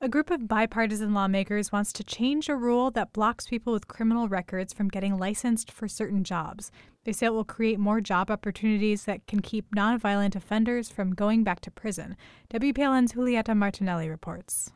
A group of bipartisan lawmakers wants to change a rule that blocks people with criminal records from getting licensed for certain jobs. They say it will create more job opportunities that can keep nonviolent offenders from going back to prison. WPLN's Julieta Martinelli reports.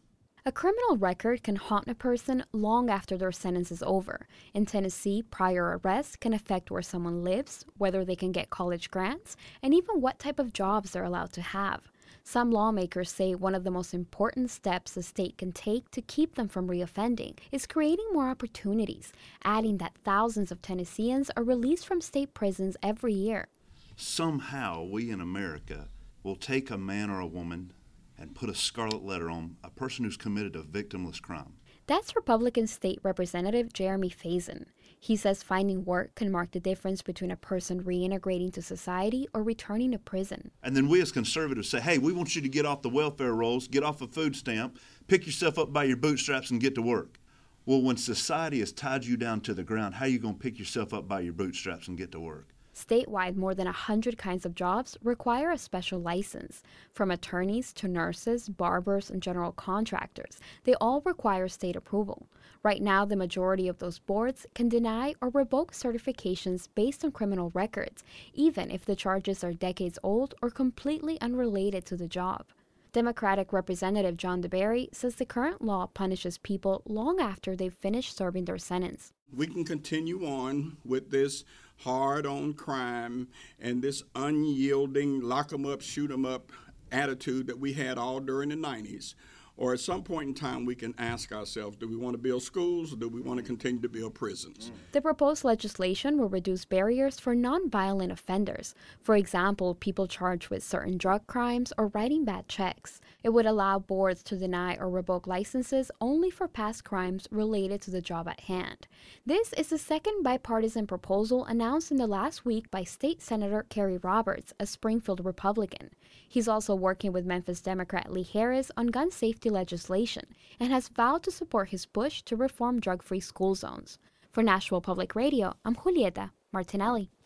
A criminal record can haunt a person long after their sentence is over. In Tennessee, prior arrests can affect where someone lives, whether they can get college grants, and even what type of jobs they're allowed to have. Some lawmakers say one of the most important steps the state can take to keep them from reoffending is creating more opportunities, adding that thousands of Tennesseans are released from state prisons every year. Somehow we in America will take a man or a woman and put a scarlet letter on a person who's committed a victimless crime. That's Republican State Representative Jeremy Faison. He says finding work can mark the difference between a person reintegrating to society or returning to prison. And then we as conservatives say, hey, we want you to get off the welfare rolls, get off a food stamp, pick yourself up by your bootstraps and get to work. Well, when society has tied you down to the ground, how are you going to pick yourself up by your bootstraps and get to work? Statewide, more than 100 kinds of jobs require a special license. From attorneys to nurses, barbers, and general contractors, they all require state approval. Right now, the majority of those boards can deny or revoke certifications based on criminal records, even if the charges are decades old or completely unrelated to the job. Democratic Representative John DeBerry says the current law punishes people long after they've finished serving their sentence. We can continue on with this hard-on crime and this unyielding lock 'em up, shoot 'em up attitude that we had all during the 90s. Or at some point in time, we can ask ourselves, do we want to build schools or do we want to continue to build prisons? The proposed legislation will reduce barriers for nonviolent offenders. For example, people charged with certain drug crimes or writing bad checks. It would allow boards to deny or revoke licenses only for past crimes related to the job at hand. This is the second bipartisan proposal announced in the last week by State Senator Kerry Roberts, a Springfield Republican. He's also working with Memphis Democrat Lee Harris on gun safety legislation and has vowed to support his push to reform drug-free school zones. For Nashville Public Radio, I'm Julieta Martinelli.